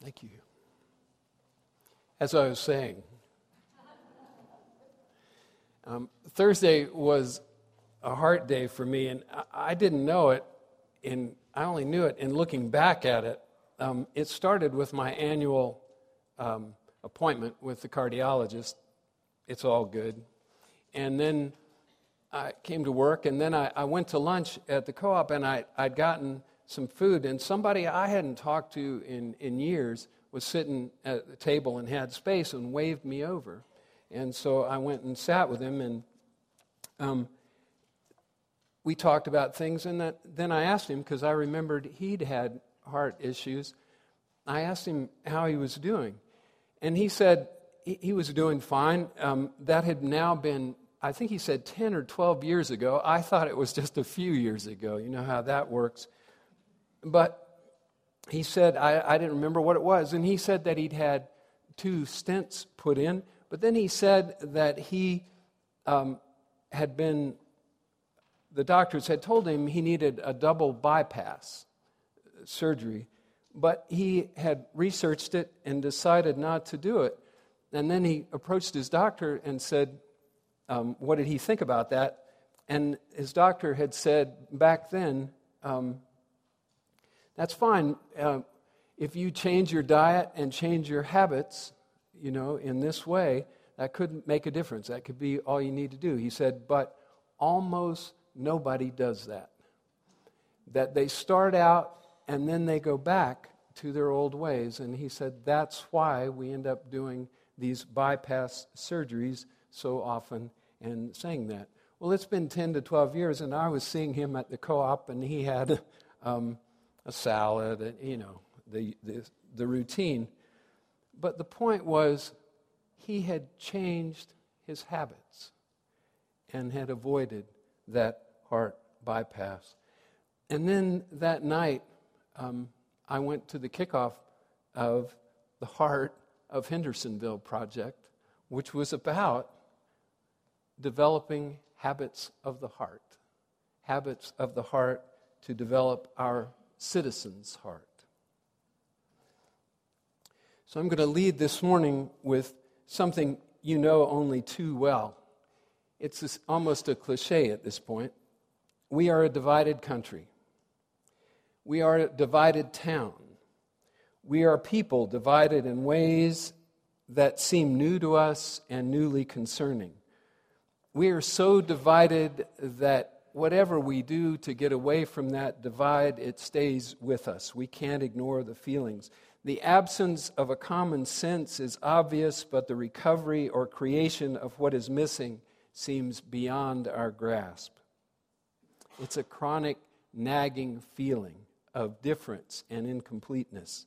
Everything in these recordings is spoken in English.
Thank you. As I was saying, Thursday was a heart day for me, and I didn't know it, and I only knew it in looking back at it. It started with my annual appointment with the cardiologist. It's all good. And then I came to work, and then I went to lunch at the co-op, and I'd gotten some food, and somebody I hadn't talked to in years was sitting at the table and had space and waved me over. And so I went and sat with him, and we talked about things, and then I asked him, because I remembered he'd had heart issues, I asked him how he was doing. And he said he was doing fine. That had now been, I think he said 10 or 12 years ago. I thought it was just a few years ago. You know how that works. But he said, I didn't remember what it was, and he said that he'd had 2 stents put in, but then he said that he had been, the doctors had told him he needed a double bypass surgery, but he had researched it and decided not to do it. And then he approached his doctor and said, what did he think about that? And his doctor had said back then, that's fine. If you change your diet and change your habits, in this way, that could make a difference. That could be all you need to do. He said, but almost nobody does that. That they start out and then they go back to their old ways. And he said, that's why we end up doing these bypass surgeries so often and saying that. Well, it's been 10 to 12 years, and I was seeing him at the co-op, and he had a salad, the routine. But the point was, he had changed his habits and had avoided that heart bypass. And then that night, I went to the kickoff of the Heart of Hendersonville project, which was about developing habits of the heart to develop our citizen's heart. So I'm going to lead this morning with something you know only too well. It's almost a cliche at this point. We are a divided country. We are a divided town. We are people divided in ways that seem new to us and newly concerning. We are so divided that whatever we do to get away from that divide, it stays with us. We can't ignore the feelings. The absence of a common sense is obvious, but the recovery or creation of what is missing seems beyond our grasp. It's a chronic, nagging feeling of difference and incompleteness.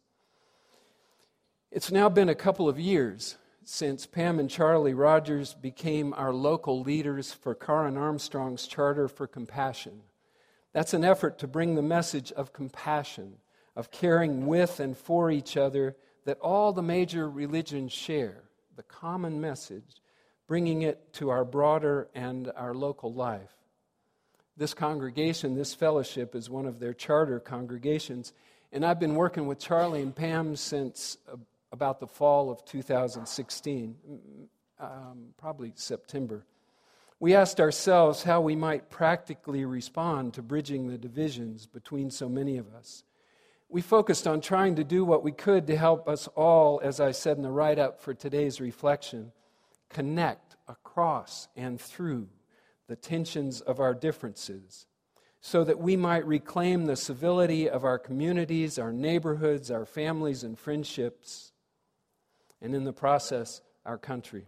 It's now been a couple of years since Pam and Charlie Rogers became our local leaders for Karen Armstrong's Charter for Compassion. That's an effort to bring the message of compassion, of caring with and for each other that all the major religions share, the common message, bringing it to our broader and our local life. This congregation, this fellowship, is one of their charter congregations, and I've been working with Charlie and Pam since about the fall of 2016, probably September. We asked ourselves how we might practically respond to bridging the divisions between so many of us. We focused on trying to do what we could to help us all, as I said in the write-up for today's reflection, connect across and through the tensions of our differences so that we might reclaim the civility of our communities, our neighborhoods, our families and friendships, and in the process, our country.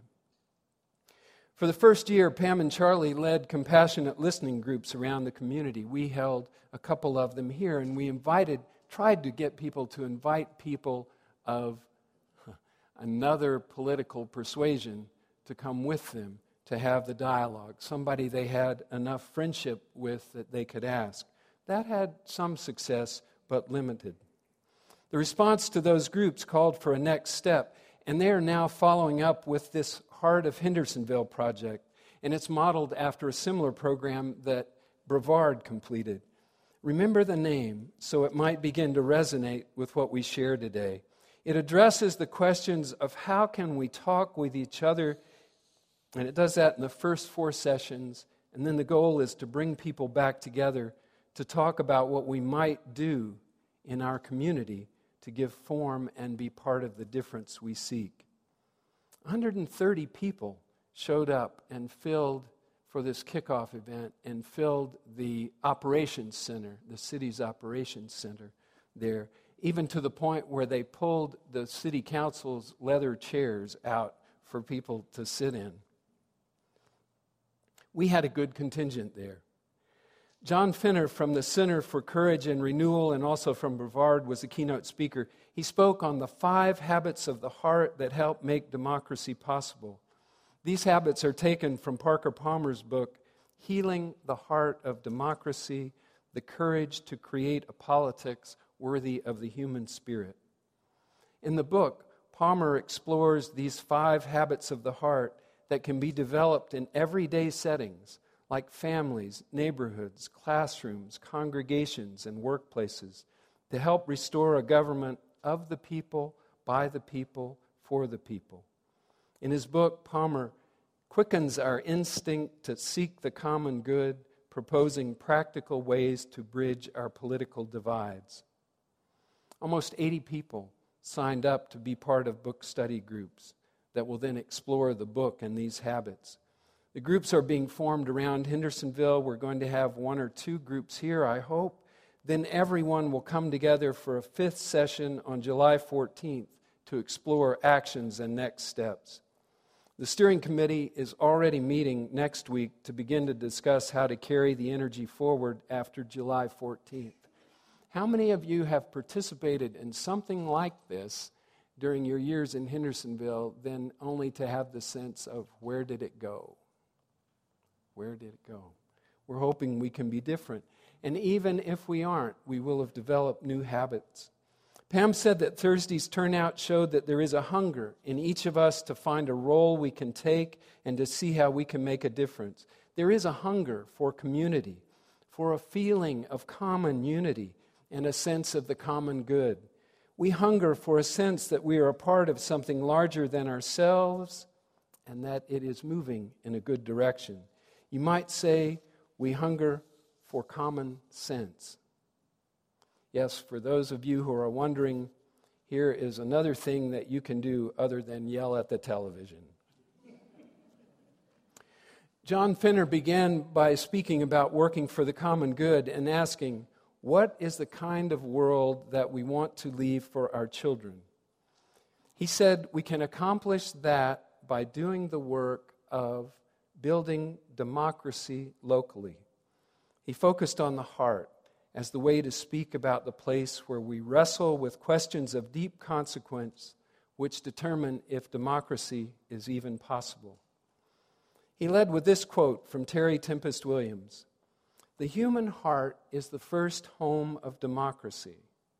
For the first year, Pam and Charlie led compassionate listening groups around the community. We held a couple of them here, and we tried to get people to invite people of another political persuasion to come with them to have the dialogue, somebody they had enough friendship with that they could ask. That had some success, but limited. The response to those groups called for a next step, and they are now following up with this Heart of Hendersonville project, and it's modeled after a similar program that Brevard completed. Remember the name so it might begin to resonate with what we share today. It addresses the questions of how can we talk with each other, and it does that in the first 4 sessions, and then the goal is to bring people back together to talk about what we might do in our community to give form and be part of the difference we seek. 130 people showed up and filled for this kickoff event and filled the operations center, the city's operations center there, even to the point where they pulled the city council's leather chairs out for people to sit in. We had a good contingent there. John Finner from the Center for Courage and Renewal and also from Brevard was the keynote speaker. He spoke on the 5 habits of the heart that help make democracy possible. These habits are taken from Parker Palmer's book, Healing the Heart of Democracy, The Courage to Create a Politics Worthy of the Human Spirit. In the book, Palmer explores these 5 habits of the heart that can be developed in everyday settings, like families, neighborhoods, classrooms, congregations, and workplaces, to help restore a government of the people, by the people, for the people. In his book, Palmer quickens our instinct to seek the common good, proposing practical ways to bridge our political divides. Almost 80 people signed up to be part of book study groups that will then explore the book and these habits. The groups are being formed around Hendersonville. We're going to have 1 or 2 groups here, I hope. Then everyone will come together for a 5th session on July 14th to explore actions and next steps. The steering committee is already meeting next week to begin to discuss how to carry the energy forward after July 14th. How many of you have participated in something like this during your years in Hendersonville, then only to have the sense of where did it go? Where did it go? We're hoping we can be different. And even if we aren't, we will have developed new habits. Pam said that Thursday's turnout showed that there is a hunger in each of us to find a role we can take and to see how we can make a difference. There is a hunger for community, for a feeling of common unity and a sense of the common good. We hunger for a sense that we are a part of something larger than ourselves and that it is moving in a good direction. You might say we hunger for common sense. Yes, for those of you who are wondering, here is another thing that you can do other than yell at the television. John Finner began by speaking about working for the common good and asking, what is the kind of world that we want to leave for our children? He said we can accomplish that by doing the work of building democracy locally. He focused on the heart as the way to speak about the place where we wrestle with questions of deep consequence which determine if democracy is even possible. He led with this quote from Terry Tempest Williams: "The human heart is the first home of democracy."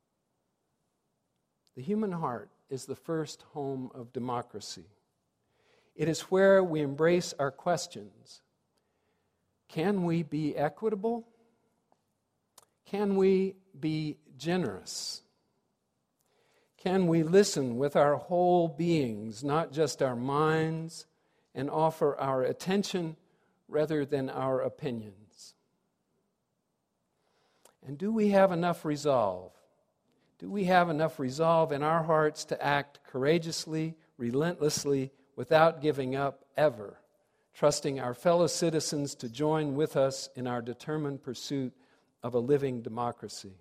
The human heart is the first home of democracy. It is where we embrace our questions. Can we be equitable? Can we be generous? Can we listen with our whole beings, not just our minds, and offer our attention rather than our opinions? And do we have enough resolve? Do we have enough resolve in our hearts to act courageously, relentlessly, without giving up ever, trusting our fellow citizens to join with us in our determined pursuit of a living democracy?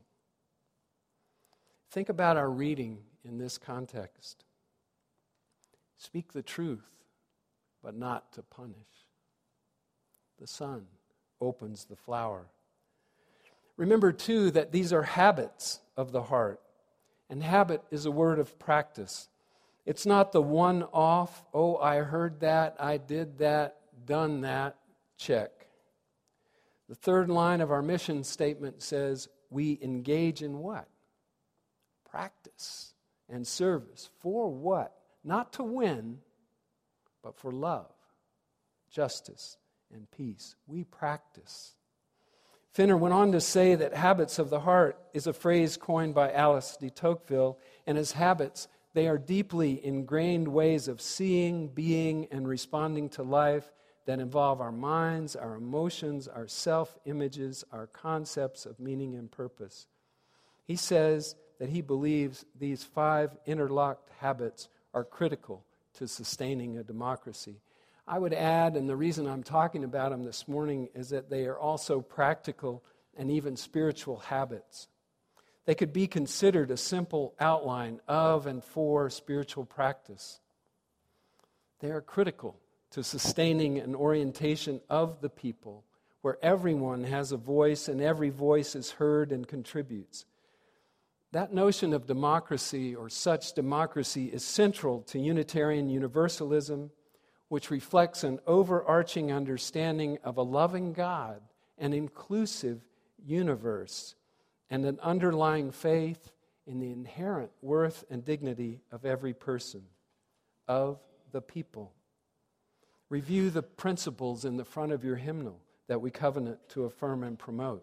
Think about our reading in this context. Speak the truth, but not to punish. The sun opens the flower. Remember, too, that these are habits of the heart. And habit is a word of practice. It's not the one-off, oh, I heard that, I did that, done that, check. The third line of our mission statement says, we engage in what? Practice and service. For what? Not to win, but for love, justice, and peace. We practice. Finner went on to say that habits of the heart is a phrase coined by Alice de Tocqueville, and as habits, They are deeply ingrained ways of seeing, being, and responding to life that involve our minds, our emotions, our self-images, our concepts of meaning and purpose. He says that he believes these 5 interlocked habits are critical to sustaining a democracy. I would add, and the reason I'm talking about them this morning is that they are also practical and even spiritual habits. They could be considered a simple outline of and for spiritual practice. They are critical to sustaining an orientation of the people where everyone has a voice and every voice is heard and contributes. That notion of democracy, or such democracy, is central to Unitarian Universalism, which reflects an overarching understanding of a loving God, an inclusive universe, and an underlying faith in the inherent worth and dignity of every person, of the people. Review the principles in the front of your hymnal that we covenant to affirm and promote.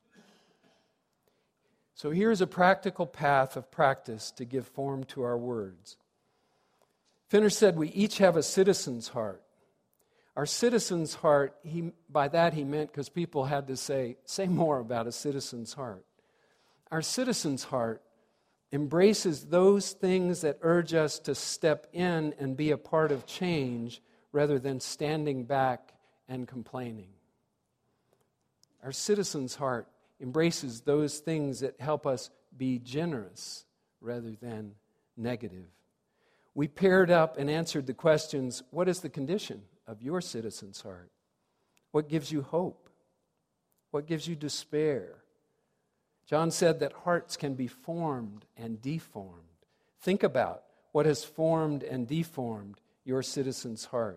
So here's a practical path of practice to give form to our words. Finner said we each have a citizen's heart. Our citizen's heart, by that he meant because people had to say more about a citizen's heart. Our citizen's heart embraces those things that urge us to step in and be a part of change rather than standing back and complaining. Our citizen's heart embraces those things that help us be generous rather than negative. We paired up and answered the questions, what is the condition of your citizen's heart? What gives you hope? What gives you despair? John said that hearts can be formed and deformed. Think about what has formed and deformed your citizen's heart.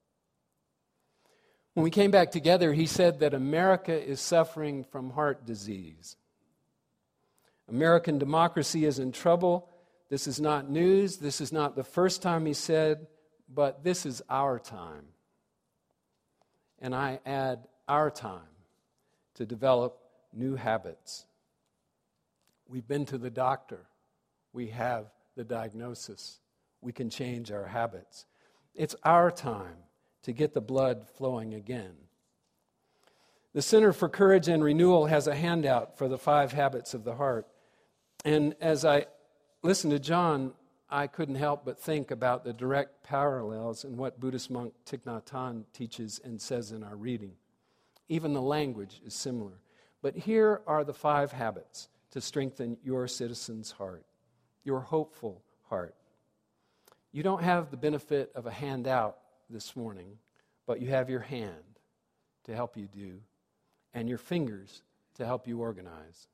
When we came back together, he said that America is suffering from heart disease. American democracy is in trouble. This is not news. This is not the first time he said, but this is our time. And I add our time to develop new habits. We've been to the doctor. We have the diagnosis. We can change our habits. It's our time to get the blood flowing again. The Center for Courage and Renewal has a handout for the 5 habits of the heart. And as I listened to John, I couldn't help but think about the direct parallels in what Buddhist monk Thich Nhat Hanh teaches and says in our reading. Even the language is similar. But here are the 5 habits to strengthen your citizen's heart, your hopeful heart. You don't have the benefit of a handout this morning, but you have your hand to help you do, and your fingers to help you organize.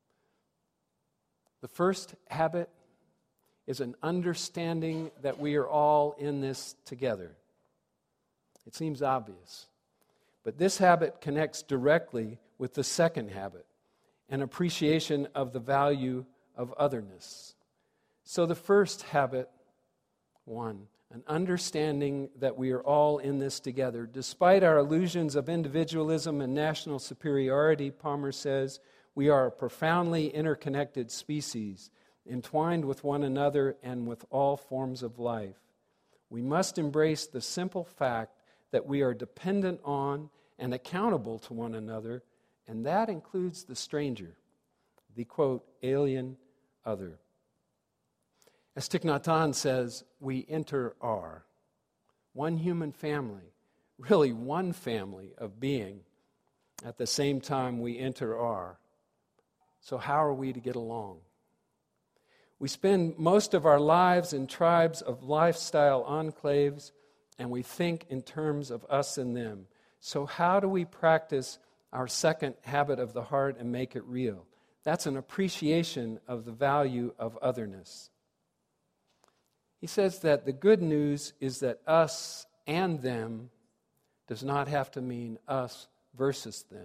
The first habit is an understanding that we are all in this together. It seems obvious, but this habit connects directly with the second habit, an appreciation of the value of otherness. So the first habit, 1, an understanding that we are all in this together. Despite our illusions of individualism and national superiority, Palmer says, we are a profoundly interconnected species, entwined with one another and with all forms of life. We must embrace the simple fact that we are dependent on and accountable to one another, and that includes the stranger, the, quote, alien other. As Thich Nhat Hanh says, we enter our one human family, really one family of being. At the same time, we enter our. So how are we to get along? We spend most of our lives in tribes of lifestyle enclaves, and we think in terms of us and them. So how do we practice our second habit of the heart and make it real? That's an appreciation of the value of otherness. He says that the good news is that us and them does not have to mean us versus them.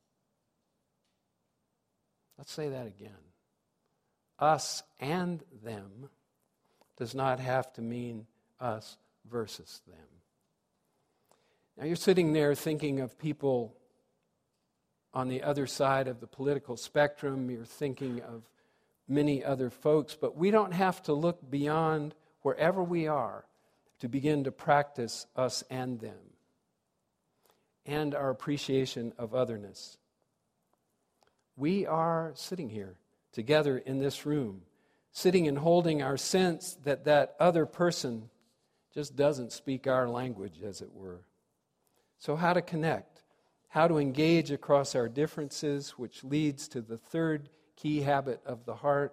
Let's say that again. Us and them does not have to mean us versus them. Now you're sitting there thinking of people on the other side of the political spectrum. You're thinking of many other folks, but we don't have to look beyond wherever we are to begin to practice us and them and our appreciation of otherness. We are sitting here together in this room, sitting and holding our sense that that other person just doesn't speak our language, as it were. So how to connect, how to engage across our differences, which leads to the third key habit of the heart,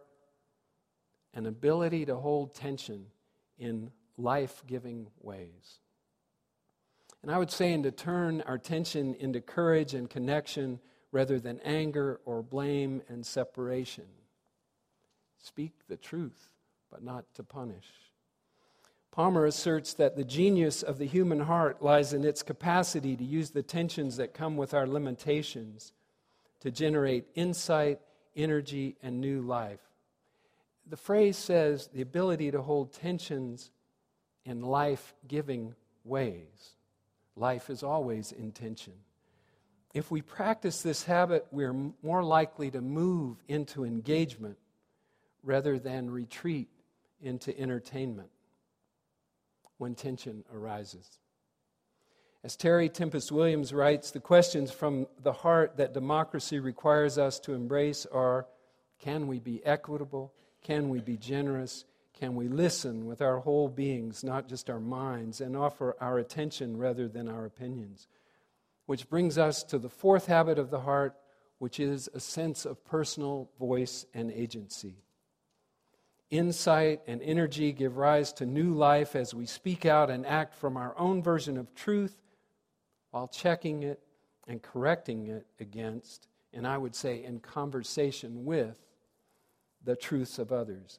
an ability to hold tension in life-giving ways. And I would say, and to turn our tension into courage and connection rather than anger or blame and separation. Speak the truth, but not to punish. Palmer asserts that the genius of the human heart lies in its capacity to use the tensions that come with our limitations to generate insight, energy, and new life. The phrase says the ability to hold tensions in life-giving ways. Life is always in tension. If we practice this habit, we're more likely to move into engagement rather than retreat into entertainment when tension arises. As Terry Tempest Williams writes, the questions from the heart that democracy requires us to embrace are, can we be equitable? Can we be generous? Can we listen with our whole beings, not just our minds, and offer our attention rather than our opinions? Which brings us to the fourth habit of the heart, which is a sense of personal voice and agency. Insight and energy give rise to new life as we speak out and act from our own version of truth while checking it and correcting it against, and I would say in conversation with, the truths of others.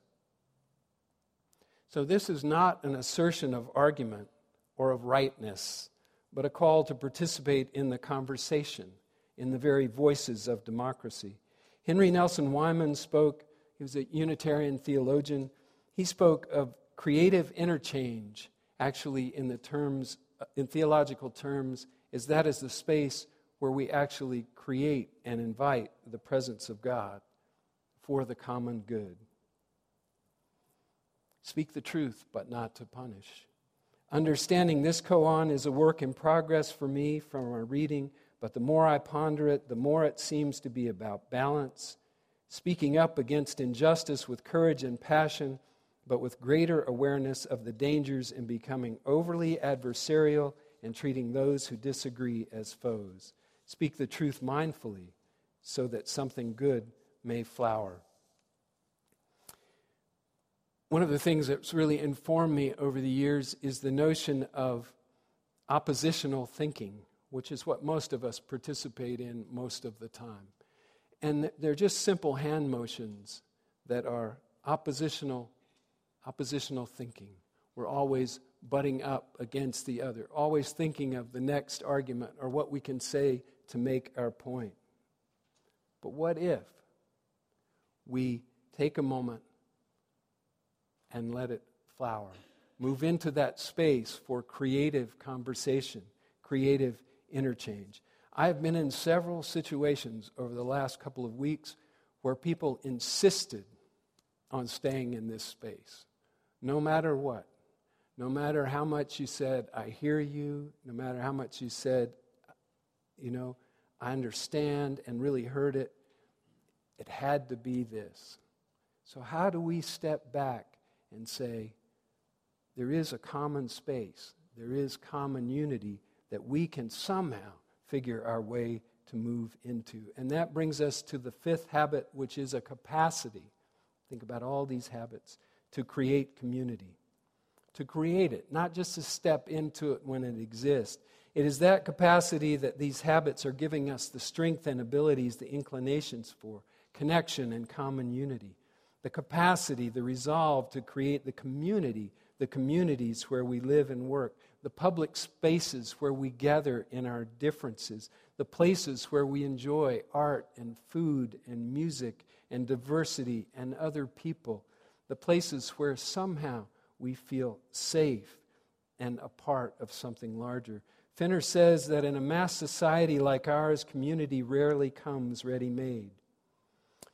So this is not an assertion of argument or of rightness, but a call to participate in the conversation, in the very voices of democracy. Henry Nelson Wyman spoke, he was a Unitarian theologian, he spoke of creative interchange, actually in theological terms, is that is the space where we actually create and invite the presence of God for the common good. Speak the truth, but not to punish. Understanding this koan is a work in progress for me from our reading, but the more I ponder it, the more it seems to be about balance, speaking up against injustice with courage and passion, but with greater awareness of the dangers in becoming overly adversarial and treating those who disagree as foes. Speak the truth mindfully so that something good may flower. One of the things that's really informed me over the years is the notion of oppositional thinking, which is what most of us participate in most of the time. And they're just simple hand motions that are oppositional thinking. We're always butting up against the other, always thinking of the next argument or what we can say to make our point. But what if we take a moment and let it flower? Move into that space for creative conversation, creative interchange. I have been in several situations over the last couple of weeks where people insisted on staying in this space, no matter what. No matter how much you said, I hear you, no matter how much you said, I understand and really heard it, it had to be this. So how do we step back and say, there is a common space, there is common unity that we can somehow figure our way to move into? And that brings us to the fifth habit, which is a capacity. Think about all these habits, to create community. To create it, not just to step into it when it exists. It is that capacity that these habits are giving us the strength and abilities, the inclinations for connection and common unity. The capacity, the resolve to create the community, the communities where we live and work, the public spaces where we gather in our differences, the places where we enjoy art and food and music and diversity and other people, the places where somehow we feel safe and a part of something larger. Fenner says that in a mass society like ours, community rarely comes ready-made.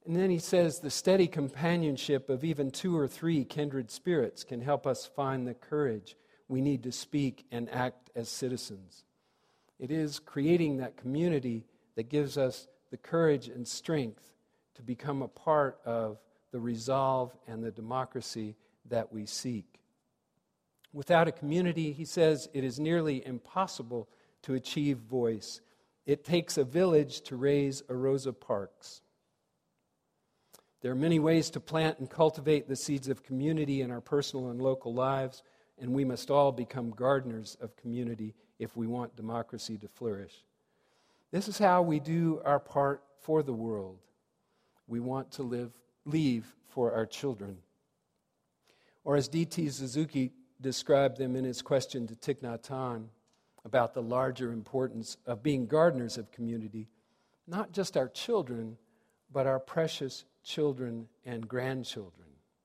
And then he says the steady companionship of even 2 or 3 kindred spirits can help us find the courage we need to speak and act as citizens. It is creating that community that gives us the courage and strength to become a part of the resolve and the democracy that we seek. Without a community, he says, it is nearly impossible to achieve voice. It takes a village to raise a Rosa Parks. There are many ways to plant and cultivate the seeds of community in our personal and local lives, and we must all become gardeners of community if we want democracy to flourish. This is how we do our part for the world. We want to leave for our children. Or as D.T. Suzuki described them in his question to Thich Nhat Hanh about the larger importance of being gardeners of community, not just our children, but our precious children and grandchildren.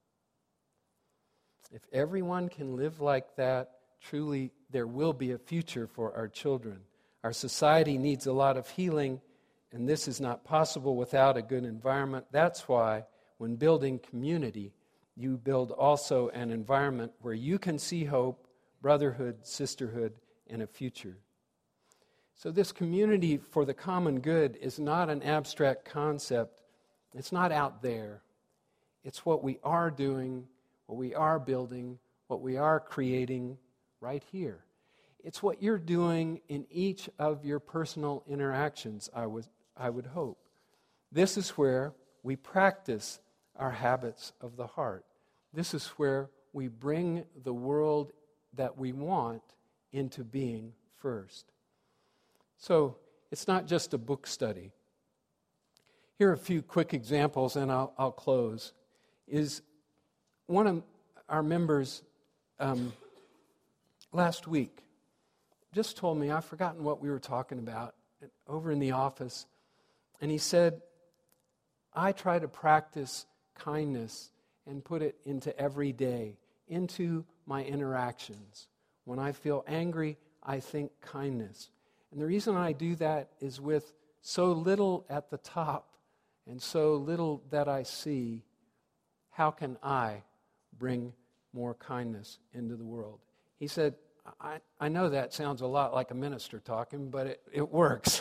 If everyone can live like that, truly there will be a future for our children. Our society needs a lot of healing, and this is not possible without a good environment. That's why when building community, you build also an environment where you can see hope, brotherhood, sisterhood, and a future. So this community for the common good is not an abstract concept. It's not out there. It's what we are doing, what we are building, what we are creating right here. It's what you're doing in each of your personal interactions, I would hope. This is where we practice our habits of the heart. This is where we bring the world that we want into being first. So it's not just a book study. Here are a few quick examples, and I'll close. Is one of our members last week just told me, I've forgotten what we were talking about, over in the office, and he said, I try to practice kindness and put it into every day, into my interactions. When I feel angry, I think kindness. And the reason I do that is with so little at the top and so little that I see, how can I bring more kindness into the world? He said, I know that sounds a lot like a minister talking, but it works.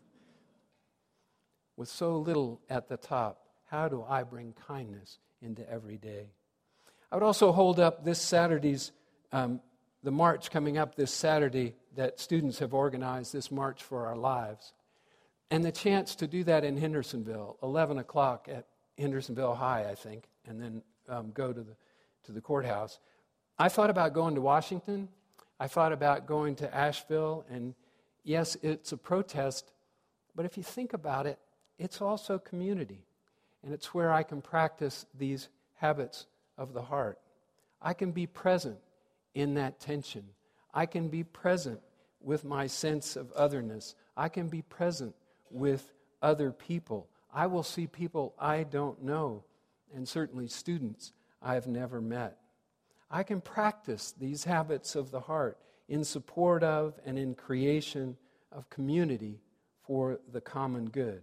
With so little at the top, how do I bring kindness into every day? I would also hold up this Saturday's, the march coming up this Saturday that students have organized, this March for Our Lives. And the chance to do that in Hendersonville, 11 o'clock at Hendersonville High, I think, and then go to the courthouse. I thought about going to Washington. I thought about going to Asheville. And yes, it's a protest, but if you think about it, it's also community. And it's where I can practice these habits of the heart. I can be present in that tension. I can be present with my sense of otherness. I can be present with other people. I will see people I don't know, and certainly students I've never met. I can practice these habits of the heart in support of and in creation of community for the common good.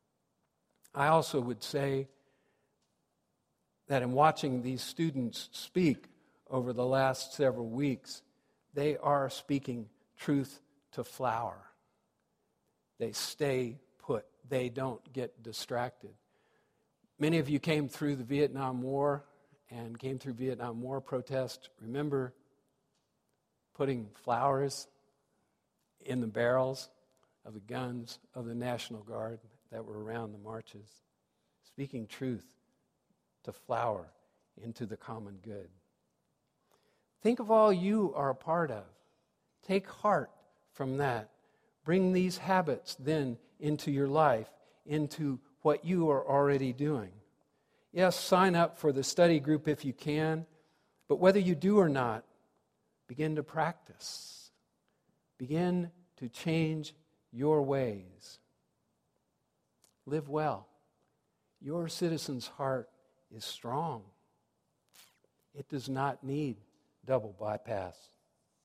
I also would say that in watching these students speak over the last several weeks, they are speaking truth to flower. They stay put. They don't get distracted. Many of you came through the Vietnam War and came through Vietnam War protest. Remember putting flowers in the barrels of the guns of the National Guard that were around the marches, speaking truth to flower into the common good. Think of all you are a part of. Take heart from that. Bring these habits then into your life, into what you are already doing. Yes, sign up for the study group if you can, but whether you do or not, begin to practice. Begin to change your ways. Live well. Your citizen's heart is strong. It does not need double bypass.